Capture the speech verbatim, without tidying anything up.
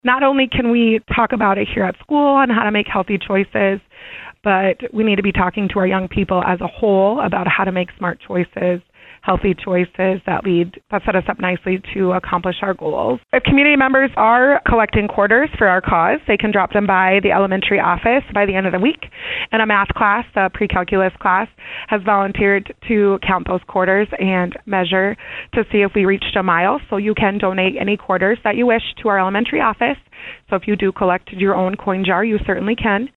Not only can we talk about it here at school on how to make healthy choices, but we need to be talking to our young people as a whole about how to make smart choices, healthy choices that lead, that set us up nicely to accomplish our goals. If community members are collecting quarters for our cause, they can drop them by the elementary office by the end of the week. And a math class, a pre-calculus class, has volunteered to count those quarters and measure to see if we reached a mile. So you can donate any quarters that you wish to our elementary office. So if you do collect your own coin jar, you certainly can.